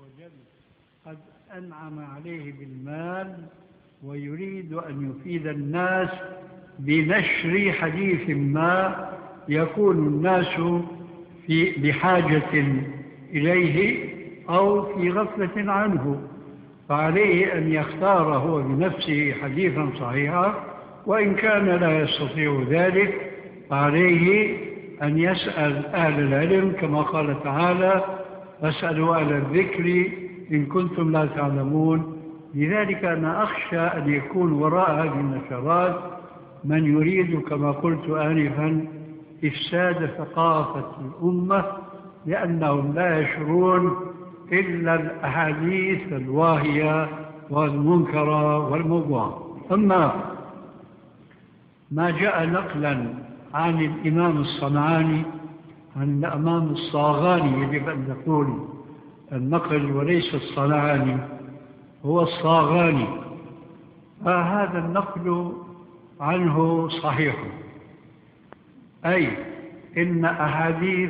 وجل قد أنعم عليه بالمال ويريد أن يفيد الناس بنشر حديث ما يكون الناس بحاجة إليه أو في غفلة عنه، فعليه أن يختار هو بنفسه حديثا صحيحا، وإن كان لا يستطيع ذلك فعليه أن يسأل أهل العلم كما قال تعالى: فاسألوا أهل الذكر إن كنتم لا تعلمون. لذلك أنا أخشى أن يكون وراء هذه النشرات من يريد كما قلت آنفا إفساد ثقافة الأمة، لأنهم لا يشرون إلا الأحاديث الواهية والمنكرة والموضوعة. أما ما جاء نقلا عن الإمام الصنعاني عن الإمام الصاغاني، يجب أن نقول النقل وليس الصنعاني، هو الصاغاني، فهذا النقل عنه صحيح، أي إن أحاديث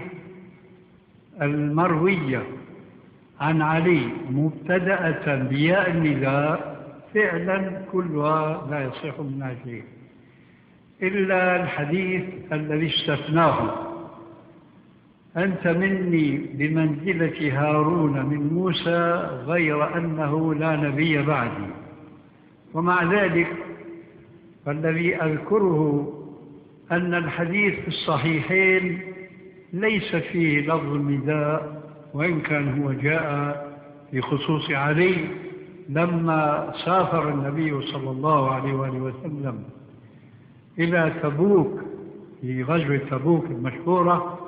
المروية عن علي مبتدأة بياء النداء فعلا كلها لا يصح منها شيء إلا الحديث الذي استثناه: أنت مني بمنزلة هارون من موسى غير أنه لا نبي بعدي. ومع ذلك فالذي أذكره أن الحديث في الصحيحين ليس فيه لفظ النداء، وإن كان هو جاء في خصوص علي لما سافر النبي صلى الله عليه وآله وسلم إلى تبوك في غزوة تبوك المشهورة،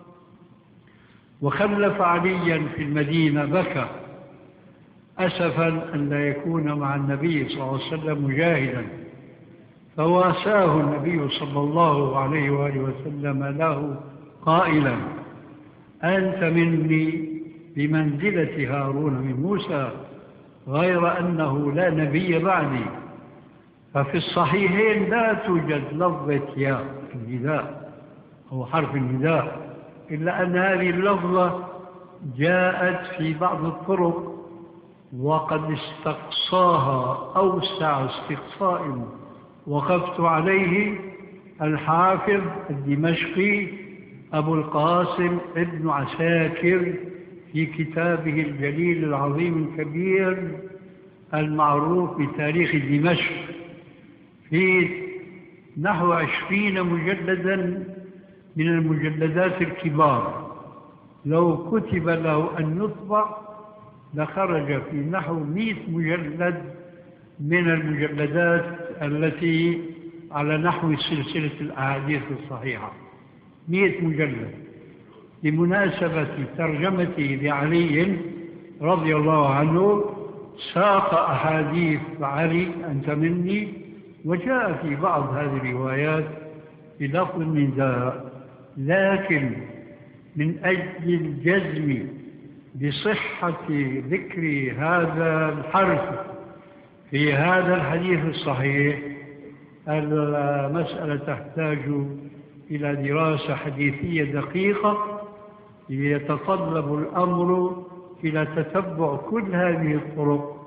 وخلف عليا في المدينة، بكى أسفا أن لا يكون مع النبي صلى الله عليه وسلم مجاهدا، فواساه النبي صلى الله عليه وآله وسلم له قائلا: أنت مني بمنزلة هارون من موسى غير أنه لا نبي بعدي. ففي الصحيحين لا توجد لفظة ياء النداء أو حرف النداء، إلا أن هذه اللفظة جاءت في بعض الطرق وقد استقصاها أوسع استقصاء وقفت عليه الحافظ الدمشقي أبو القاسم ابن عساكر في كتابه الجليل العظيم الكبير المعروف بتاريخ دمشق، في نحو 20 مجلدا من المجلدات الكبار. لو كتب له أن يطبع لخرج في نحو 100 مجلد من المجلدات التي على نحو سلسلة الأحاديث الصحيحة، 100 مجلد بمناسبة ترجمته لعلي رضي الله عنه. ساق أحاديث علي أنت مني، وجاء في بعض هذه الروايات بلفظ النداء، لكن من أجل الجزم بصحة ذكر هذا الحرف في هذا الحديث الصحيح المسألة تحتاج إلى دراسة حديثية دقيقة، يتطلب الأمر إلى تتبع كل هذه الطرق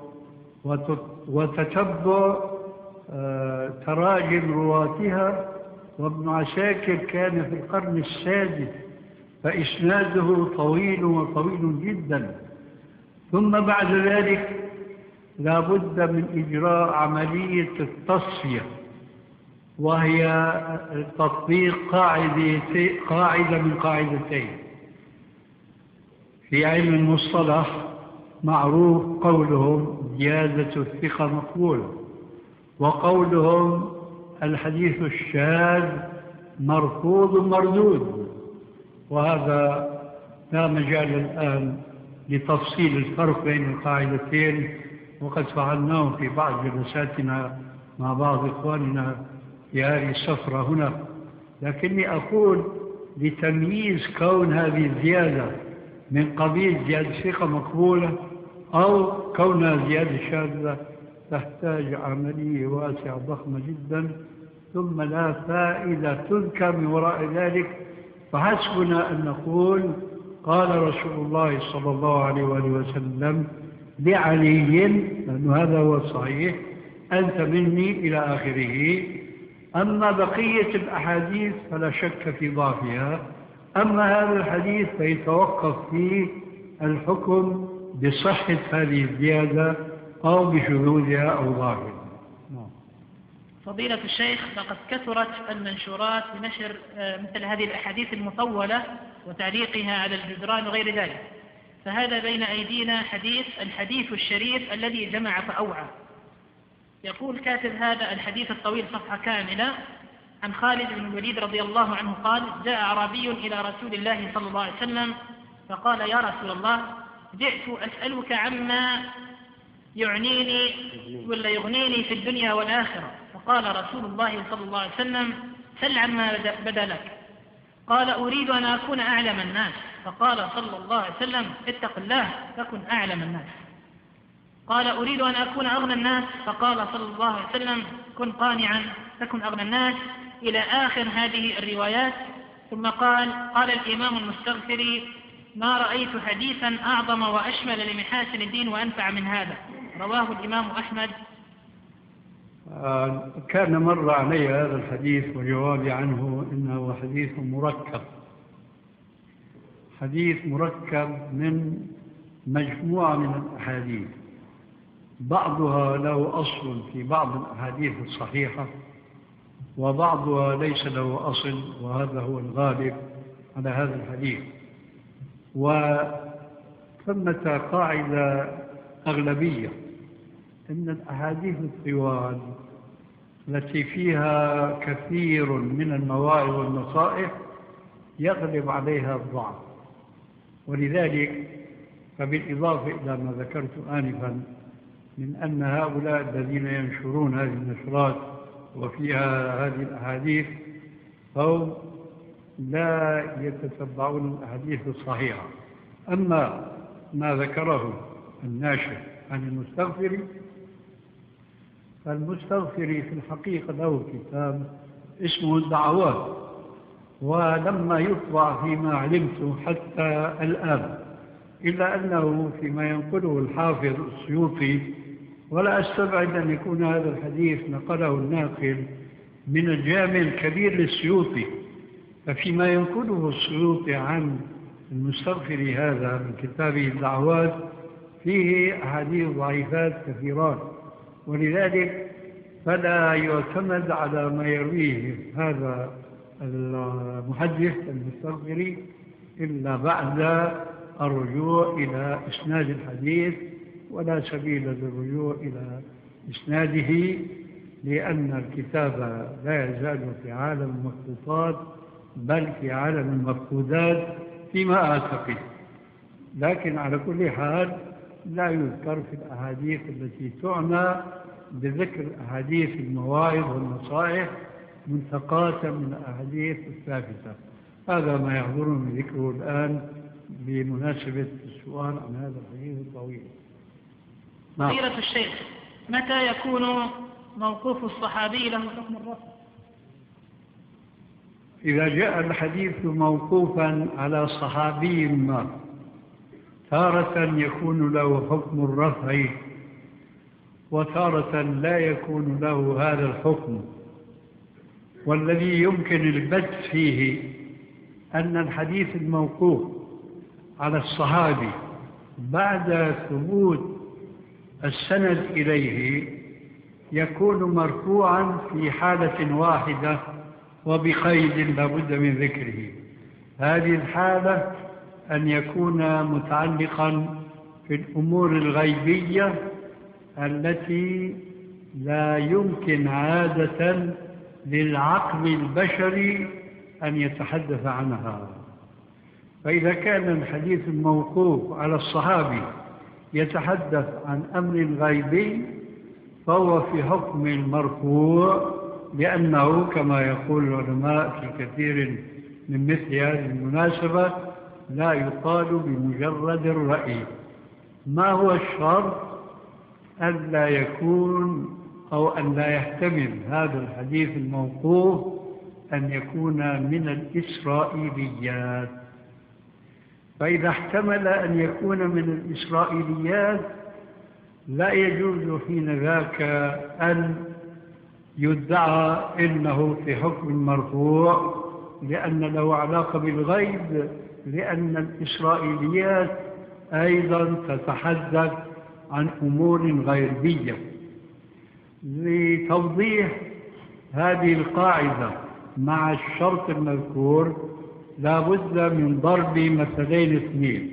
وتتبع تراجم رواتها. وابن عساكر كان في القرن السادس، فإسناده طويل وطويل جدا. ثم بعد ذلك لا بد من إجراء عملية التصفية، وهي تطبيق قاعدة من قاعدتين في علم المصطلح. معروف قولهم زيادة الثقة مقبولة، وقولهم الحديث الشاذ مرفوض مردود، وهذا لا مجال الآن لتفصيل الفرق بين القاعدتين، وقد فعلناه في بعض جلساتنا مع بعض إخواننا في هذه السفرة هنا. لكني أقول لتمييز كون هذه الزيادة من قبيل زيادة ثقة مقبولة أو كونها زيادة شاذة تحتاج عملية واسعة ضخمة جدا، ثم لا فائدة تذكر من وراء ذلك. فحسبنا أن نقول قال رسول الله صلى الله عليه وآله وسلم لعلي، لأن هذا هو الصحيح: أنت مني إلى آخره. أما بقية الأحاديث فلا شك في ضعفها، أما هذا الحديث فيتوقف فيه الحكم بصحة هذه الزيادة أو بشذوذها أو ضعفها. فضيلة الشيخ، لقد كثرت المنشورات بنشر مثل هذه الأحاديث المطولة وتعليقها على الجدران وغير ذلك، فهذا بين أيدينا الحديث الشريف الذي جمع فأوعى. يقول كاتب هذا الحديث الطويل صفحة كاملة عن خالد بن الوليد رضي الله عنه قال: جاء أعرابي إلى رسول الله صلى الله عليه وسلم فقال: يا رسول الله، جئت أسألك عما يعنيني ولا يغنيني في الدنيا والآخرة. فقال رسول الله صلى الله عليه وسلم: سل عما بدا لك. قال: أريد أن أكون أعلم الناس. فقال صلى الله عليه وسلم: اتق الله تكن أعلم الناس. قال: أريد أن أكون أغنى الناس. فقال صلى الله عليه وسلم: كن قانعا تكن أغنى الناس، إلى آخر هذه الروايات. ثم قال الإمام المستغفري: ما رأيت حديثا أعظم وأشمل لمحاسن الدين وأنفع من هذا. رواه الإمام أحمد. كان مر علي هذا الحديث وجوابي عنه إنه حديث مركب من مجموعة من الأحاديث، بعضها له أصل في بعض الأحاديث الصحيحة وبعضها ليس له أصل، وهذا هو الغالب على هذا الحديث. وثمة قاعدة أغلبية إن الأحاديث الطوال التي فيها كثير من المواعظ والنصائح يغلب عليها الضعف، ولذلك فبالإضافة إلى ما ذكرت آنفا من أن هؤلاء الذين ينشرون هذه النشرات وفيها هذه الأحاديث هم لا يتتبعون الأحاديث الصحيحة. أما ما ذكره الناشر عن المستغفري، فالمستغفري في الحقيقة له كتاب اسمه الدعوات، ولما يطبع فيما علمت حتى الآن، إلا أنه فيما ينقله الحافظ السيوطي، ولا أستبعد أن يكون هذا الحديث نقله الناقل من الجامع الكبير للسيوطي، ففيما ينقله السيوطي عن المستغفري هذا من كتابه الدعوات فيه أحاديث ضعيفات كثيرات، ولذلك فلا يعتمد على ما يرويه هذا المحدث المستغفري إلا بعد الرجوع إلى إسناد الحديث، ولا سبيل للرجوع إلى إسناده، لأن الكتاب لا يزال في عالم المخطوطات بل في عالم المفقودات فيما أعتقد. لكن على كل حال لا يذكر في الأحاديث التي تعنى بذكر أحاديث المواعظ والنصائح منتقاة من الأحاديث الثابتة. هذا ما يحضرني ذكره الآن بمناسبة السؤال عن هذا الحديث الطويل. فضيلة الشيخ، متى يكون موقوف الصحابي له حكم الرفع؟ إذا جاء الحديث موقوفا على صحابي ما، تارة يكون له حكم الرفع وتارة لا يكون له هذا الحكم. والذي يمكن البت فيه أن الحديث الموقوف على الصحابي بعد ثبوت السند إليه يكون مرفوعا في حالة واحدة وبقيد لابد من ذكره. هذه الحالة أن يكون متعلقا في الأمور الغيبية التي لا يمكن عادة للعقل البشري أن يتحدث عنها. فإذا كان الحديث الموقوف على الصحابي يتحدث عن أمر غيبي فهو في حكم المرفوع، لأنه كما يقول العلماء في كثير من مثل هذه المناسبة لا يقال بمجرد الرأي. ما هو الشرط؟ أن لا يكون أو أن لا يحتمل هذا الحديث الموقوف أن يكون من الإسرائيليات، فإذا احتمل أن يكون من الإسرائيليات لا يجوز حين ذاك أن يدعى إنه في حكم مرفوع لأن له علاقة بالغيب، لأن الإسرائيليات أيضا تتحدث عن أمور غيبية. لتوضيح هذه القاعدة مع الشرط المذكور لا بد من ضرب مثلين اثنين،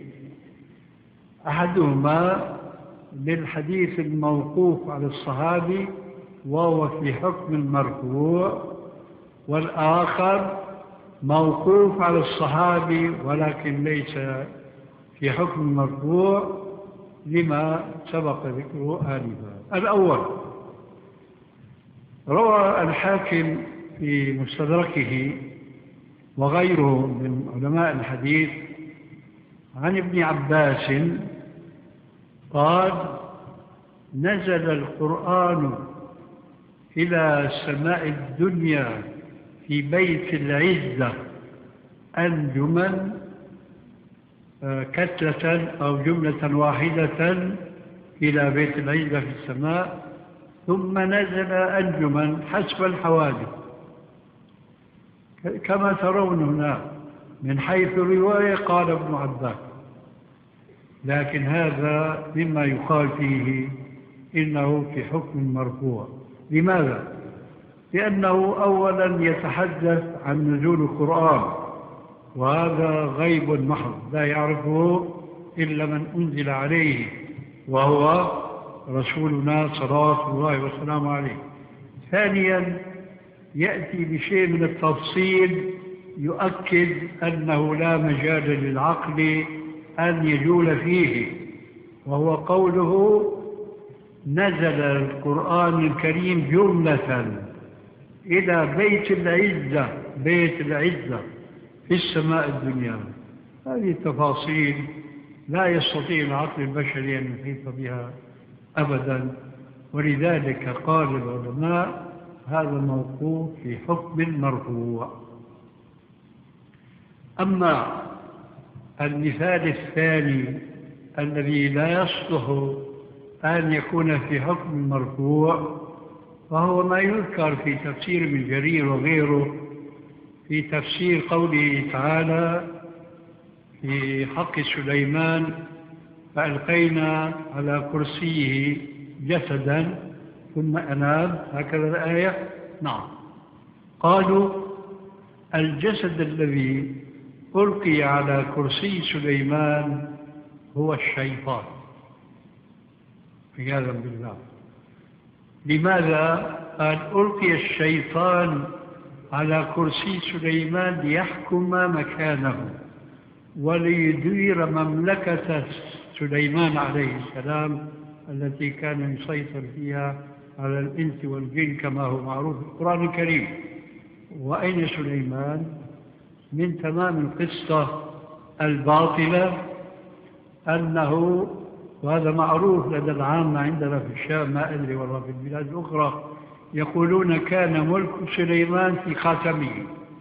أحدهما للحديث الموقوف على الصحابي وهو في حكم المرفوع، والآخر موقوف على الصحابي ولكن ليس في حكم المرفوع لما سبق ذكره آنفا. الأول روى الحاكم في مستدركه وغيره من علماء الحديث عن ابن عباس قال: نزل القرآن إلى سماء الدنيا في بيت العزة أنجما كتلة أو جملة واحدة إلى بيت العزة في السماء، ثم نزل أنجما حسب الحوادث كما ترون هنا من حيث الرواية قال ابن عباس، لكن هذا مما يقال فيه إنه في حكم مرفوع. لماذا؟ لأنه أولا يتحدث عن نزول القرآن، وهذا غيب محض لا يعرفه إلا من أنزل عليه وهو رسولنا صلوات الله وسلامه عليه. ثانيا يأتي بشيء من التفصيل يؤكد أنه لا مجال للعقل أن يجول فيه، وهو قوله: نزل القرآن الكريم جملة إلى بيت العزة، بيت العزة في السماء الدنيا. هذه التفاصيل لا يستطيع العقل البشري أن يحيط بها أبدا، ولذلك قال العلماء هذا موقوف في حكم مرفوع. أما المثال الثاني الذي لا يصلح أن يكون في حكم مرفوع وهو ما يذكر في تفسير ابن جرير وغيره في تفسير قوله تعالى في حق سليمان: فألقينا على كرسيه جسدا ثم أناب، هكذا الآية. نعم، قالوا الجسد الذي ألقي على كرسي سليمان هو الشيطان، عياذا بالله. لماذا قال ألقي الشيطان على كرسي سليمان؟ ليحكم مكانه وليدير مملكة سليمان عليه السلام التي كان يسيطر فيها على الإنس والجن كما هو معروف في القرآن الكريم. وأين سليمان؟ من تمام القصة الباطلة أنه، وهذا معروف لدى العامة عندنا في الشام، ما أدري والله في البلاد الأخرى، يقولون كان ملك سليمان في خاتمه،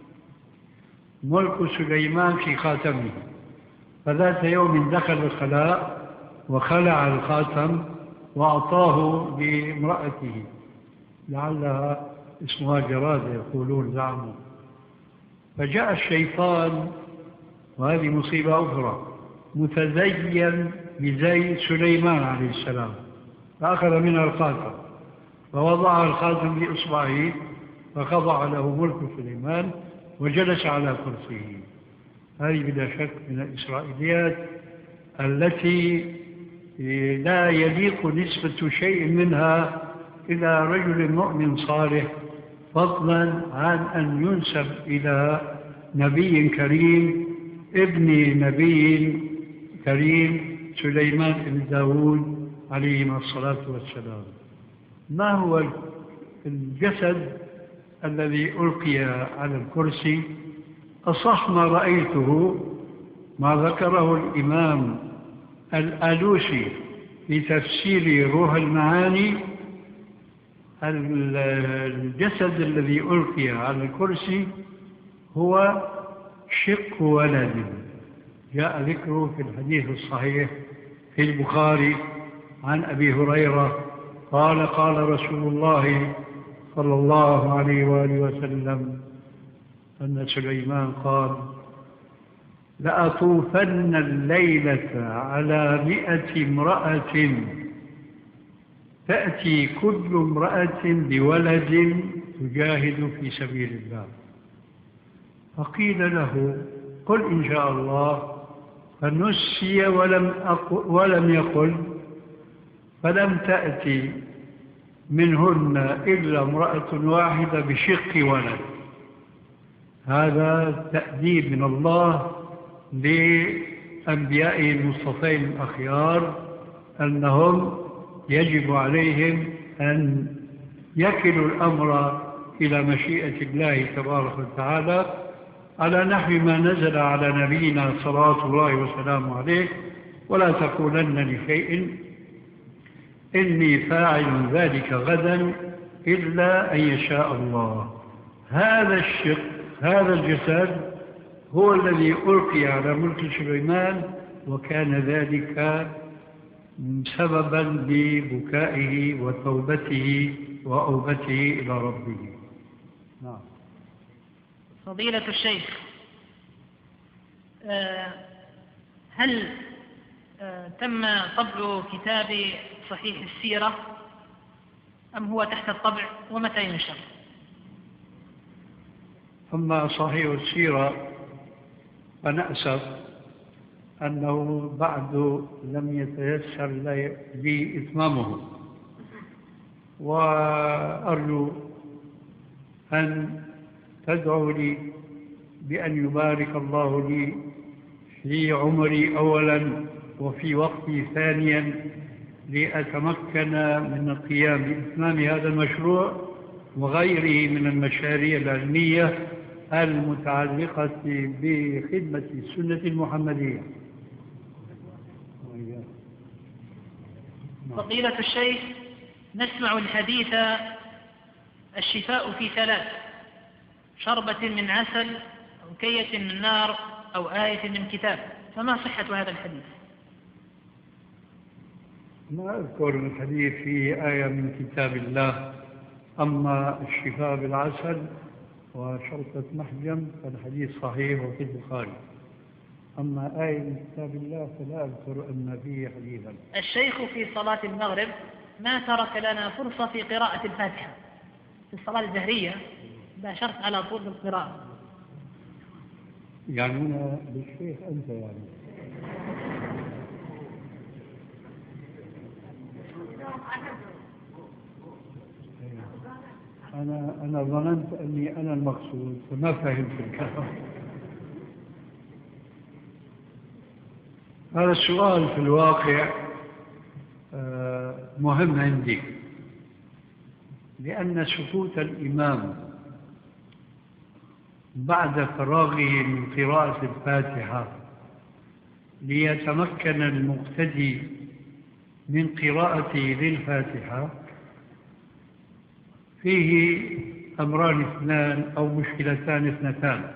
ملك سليمان في خاتمه. فذات يوم دخل الخلاء وخلع الخاتم وأعطاه لامرأته، لعلها اسمها جرادة يقولون زعموا. فجاء الشيطان، وهذه مصيبة أخرى، متزين بزي سليمان عليه السلام، فأخذ منها الخاتم فوضع الخاتم بإصبعه فخضع له ملك سليمان وجلس على كرسيه. هذه بلا شك من الإسرائيليات التي لا يليق نسبة شيء منها إلى رجل مؤمن صالح، فضلا عن أن ينسب إلى نبي كريم ابن نبي كريم سليمان بن داود عليهما الصلاة والسلام. ما هو الجسد الذي ألقي على الكرسي؟ أصح ما رأيته ما ذكره الإمام الآلوسي في تفسير روح المعاني: الجسد الذي ألقي على الكرسي هو شق ولد، جاء ذكره في الحديث الصحيح في البخاري عن أبي هريرة قال قال رسول الله صلى الله عليه وآله وسلم أن سليمان قال لأطوفن الليلة على 100 امرأة تأتي كل امرأة بولد تجاهد في سبيل الله. فقيل له قل إن شاء الله، فنسي ولم يقل، فلم تأتي منهن إلا امرأة واحدة بشق ولد. هذا تأديب من الله لأنبيائه المصطفين الأخيار أنهم يجب عليهم أن يكلوا الأمر إلى مشيئة الله تبارك وتعالى على نحو ما نزل على نبينا صلوات الله وسلامه عليه. ولا تقولن لشيء إني فاعل ذلك غدا إلا أن يشاء الله. هذا الشق، هذا الجسد هو الذي ألقي على ملك سليمان، وكان ذلك سببا لبكائه وتوبته وأوبته إلى ربه. نعم. فضيلة الشيخ، هل تم طبع كتاب صحيح السيرة أم هو تحت الطبع، ومتى ينشر؟ أما صحيح السيرة فنأسف أنه بعد لم يتيسر لي إتمامه، وأرجو أن تدعو لي بأن يبارك الله لي في عمري أولا وفي وقتي ثانيا لأتمكن من القيام بإتمام هذا المشروع وغيره من المشاريع العلمية المتعلقة بخدمة السنة المحمدية. فضيلة الشيخ، نسمع الحديث الشفاء في 3: شربة من عسل أو كية من نار أو آية من كتاب، فما صحة هذا الحديث؟ ما أذكر الحديث فيه آية من كتاب الله. أما الشفاء بالعسل وشرطة محجم فالحديث صحيح وفي البخاري. أما آية من كتاب الله فلا أذكر أن فيه حديثا. الشيخ في صلاة المغرب ما ترك لنا فرصة في قراءة الفاتحة. في الصلاة الجهرية باشرت على طول القراءة. يعني أنا بالشيخ أنت يعني. أنا ظننت أني أنا المقصود فما فهمت الكلام. هذا السؤال في الواقع مهم عندي، لأن سكوت الإمام بعد فراغه من قراءة الفاتحة ليتمكن المقتدي من قراءته للفاتحة فيه أمران اثنان أو مشكلتان اثنتان.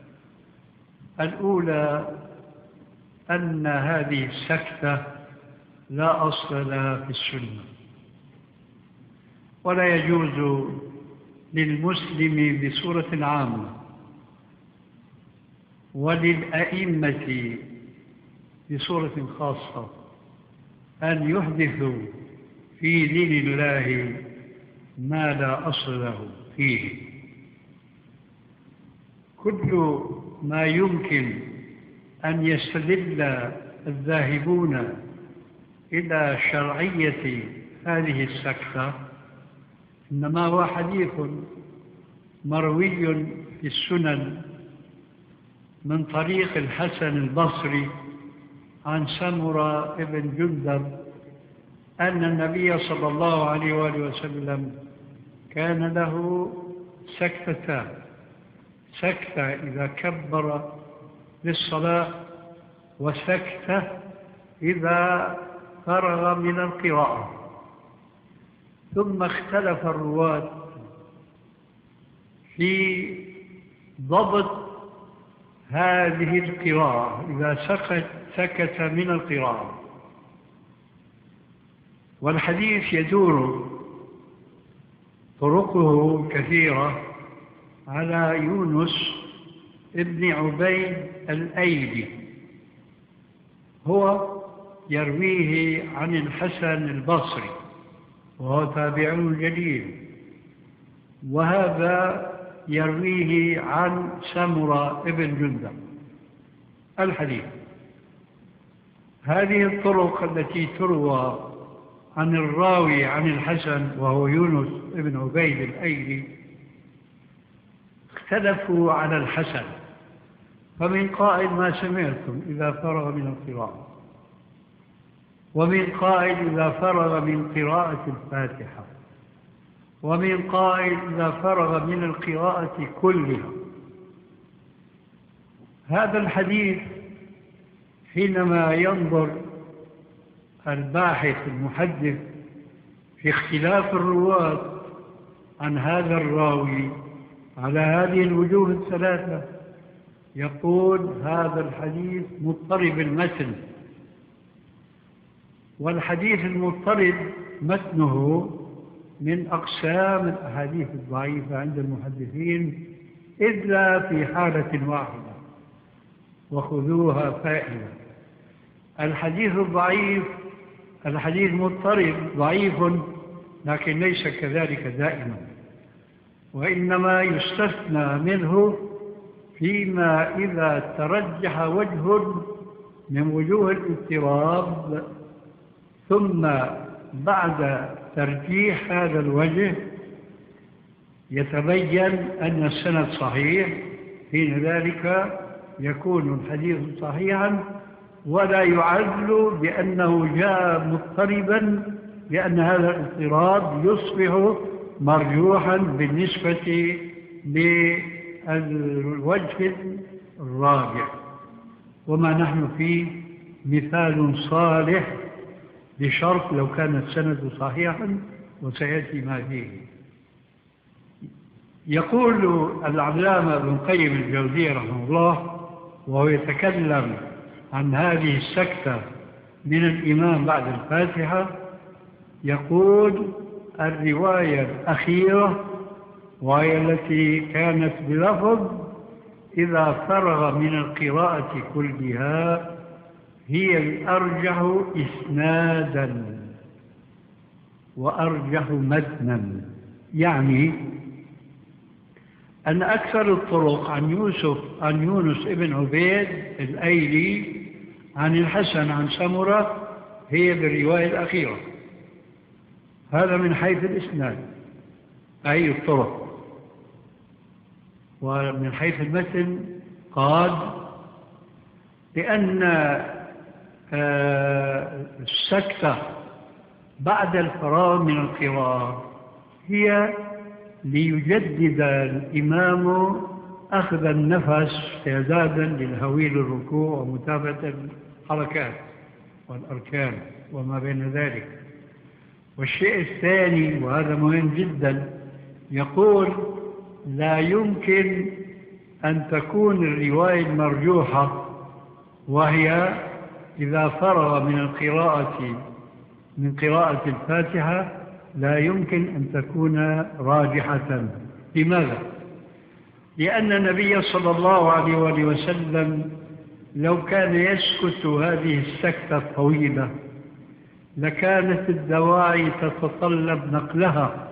الأولى أن هذه السكتة لا أصل لها في السنة، ولا يجوز للمسلم بصورة عامة وللأئمة بصورة خاصة أن يحدثوا في دين الله ما لا أصل له فيه. كل ما يمكن أن يستدل الذاهبون إلى شرعية هذه السكتة إنما هو حديث مروي في السنن من طريق الحسن البصري عن سمرة بن جندب أن النبي صلى الله عليه وآله وسلم كان له سكتتان: سكتة إذا كبر للصلاة، وسكتة إذا فرغ من القراءة. ثم اختلف الرواة في ضبط هذه القراءة إذا سكت من القراءة. والحديث يدور طرقه كثيرة على يونس ابن عبيد الأيلي، هو يرويه عن الحسن البصري وهو تابع جليل، وهذا يرويه عن سمرة ابن جندب الحديث. هذه الطرق التي تروى عن الراوي عن الحسن وهو يونس ابن عبيد الأيلي اختلفوا على الحسن، فمن قائل ما سمعتم إذا فرغ من القراءة، ومن قائل إذا فرغ من قراءة الفاتحة، ومن قائل إذا فرغ من القراءة كلها. هذا الحديث حينما ينظر الباحث المحدث في اختلاف الرواة عن هذا الراوي على هذه الوجوه الثلاثة يقول هذا الحديث مضطرب المتن. والحديث المضطرب متنه من أقسام الأحاديث الضعيفة عند المحدثين إلا في حالة واحدة، وخذوها فائدة. الحديث الضعيف، الحديث مضطرب ضعيف، لكن ليس كذلك دائما، وإنما يستثنى منه فيما إذا ترجح وجه من وجوه الاضطراب، ثم بعد ترجيح هذا الوجه يتبين أن السند صحيح، حين ذلك يكون الحديث صحيحا ولا يعزل بأنه جاء مضطربا، لأن هذا الاضطراب يصبح مرجوحا بالنسبة للوجه الرابع. وما نحن فيه مثال صالح بشرط لو كان السند صحيحا، وسيأتي ما فيه. يقول العلامة ابن القيم الجوزية رحمه الله وهو يتكلم عن هذه السكتة من الإمام بعد الفاتحة، يقول الرواية الأخيرة وهي التي كانت بلفظ إذا فرغ من القراءة كلها هي الأرجح إسنادا وأرجح متنا، يعني أن أكثر الطرق عن يونس ابن عبيد الأيلي عن الحسن عن سمرة هي بالرواية الأخيرة. هذا من حيث الإسناد أي الطرق. ومن حيث المتن قال لأن السكتة بعد الفراغ من القراءة هي ليجدد الإمام أخذ النفس استعدادا للهويل الركوع ومتابعة الحركات والأركان وما بين ذلك. والشيء الثاني وهذا مهم جدا، يقول لا يمكن أن تكون الرواية المرجوحة وهي إذا فرغ من قراءة الفاتحة لا يمكن أن تكون راجحة. لماذا؟ لأن النبي صلى الله عليه وآله وسلم لو كان يسكت هذه السكتة الطويلة لكانت الدواعي تتطلب نقلها،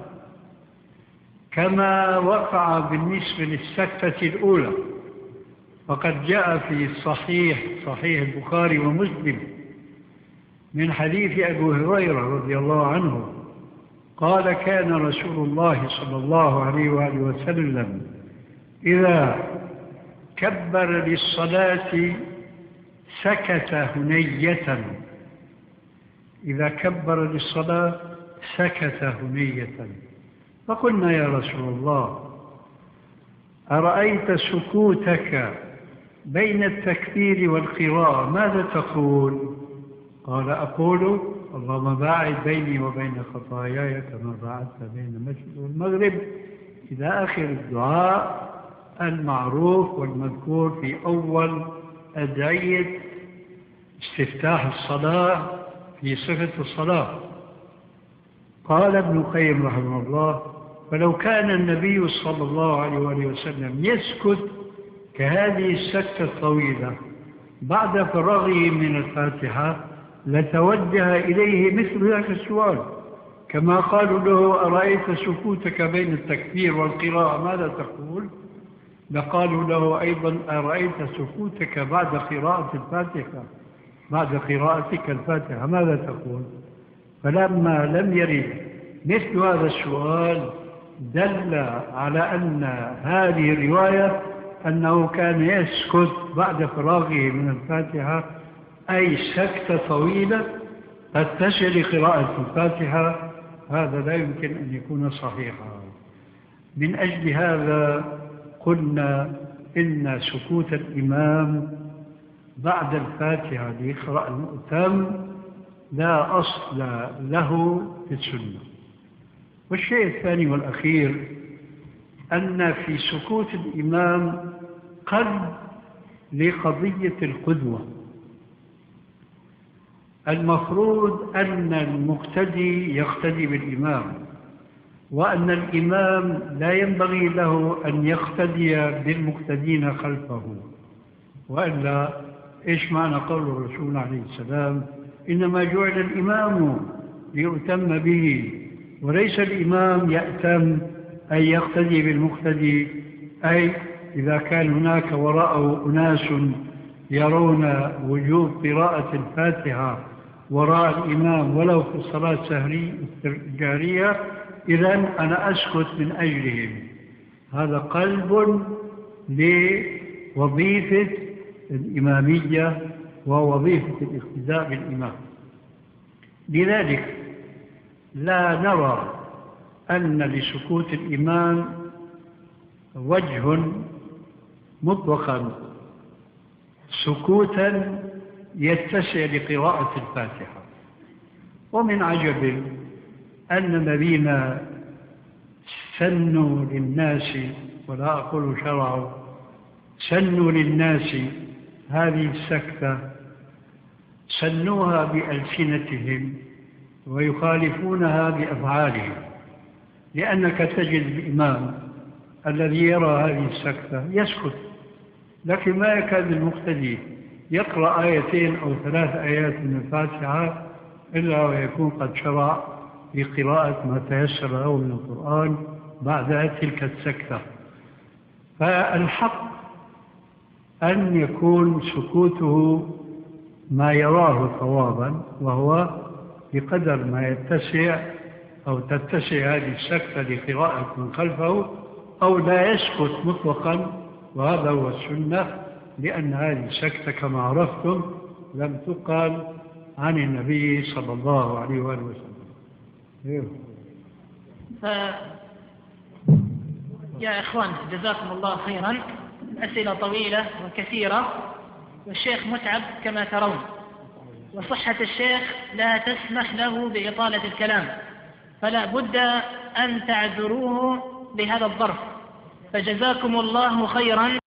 كما وقع بالنسبة للسكتة الأولى. فقد جاء في صحيح البخاري ومسلم من حديث أبو هريرة رضي الله عنه قال كان رسول الله صلى الله عليه وآله وسلم إذا كبر للصلاة سكت هنية، إذا كبر للصلاة سكت هنية. فقلنا يا رسول الله أرأيت سكوتك بين التكبير والقراءة ماذا تقول؟ قال أقول اللهم باعد بيني وبين خطاياي كما باعدت بين المشرق والمغرب إلى آخر الدعاء المعروف والمذكور في أول أدعية استفتاح الصلاة في صفة الصلاة. قال ابن القيم رحمه الله: فلو كان النبي صلى الله عليه وآله وسلم يسكت كهذه السكتة الطويلة بعد فراغه من الفاتحة لتوجه إليه مثل ذاك السؤال، كما قالوا له: أرأيت سكوتك بين التكبير والقراءة ماذا تقول؟ لقالوا له أيضا: أرأيت سكوتك بعد قراءة الفاتحة، بعد قراءتك الفاتحة ماذا تقول؟ فلما لم يرد مثل هذا السؤال دل على أن هذه الرواية أنه كان يسكت بعد فراغه من الفاتحة، أي سكتة طويلة قد تشل قراءة الفاتحة. هذا لا يمكن أن يكون صحيحا. من أجل هذا قلنا إن سكوت الإمام بعد الفاتحة ليقرأ المؤتم لا أصل له في السنة. والشيء الثاني والأخير أن في سكوت الإمام قد لقضية القدوة. المفروض أن المقتدي يقتدي بالإمام، وأن الإمام لا ينبغي له أن يقتدي بالمقتدين خلفه، وإلا إيش معنى قول الرسول عليه السلام: إنما جعل الإمام ليؤتم به، وليس الإمام يأتم أي يقتدي بالمقتدي، أي إذا كان هناك وراءه أناس يرون وجوب قراءة الفاتحة وراء الإمام ولو في الصلاة جارية، إذن أنا أسكت من أجلهم. هذا قلب لوظيفة الإمامية ووظيفة الاقتداء بالإمام. لذلك لا نرى أن لسكوت الإمام وجه مطلقا سكوتا يتسع لقراءة الفاتحة. ومن عجب أن نبينا سنوا للناس، ولا أقول شرعوا، سنوا للناس هذه السكتة، سنوها بألسنتهم ويخالفونها بأفعالهم. لأنك تجد الإمام الذي يرى هذه السكتة يسكت، لكن ما يكاد المقتدي يقرأ آيتين أو 3 آيات من الفاتحة إلا ويكون قد شرع في قراءة ما تيسر له من القرآن بعد تلك السكتة. فالحق أن يكون سكوته ما يراه صوابا، وهو بقدر ما يتسع أو تتسع هذه السكتة لقراءة من خلفه، أو لا يسكت مطلقا، وهذا هو السنة، لأن هذه السكتة كما عرفتم لم تقال عن النبي صلى الله عليه وآله وسلم. يا إخوان جزاكم الله خيرا، أسئلة طويلة وكثيرة، والشيخ متعب كما ترون، وصحة الشيخ لا تسمح له بإطالة الكلام، فلا بد أن تعذروه بهذا الظرف، فجزاكم الله خيرا.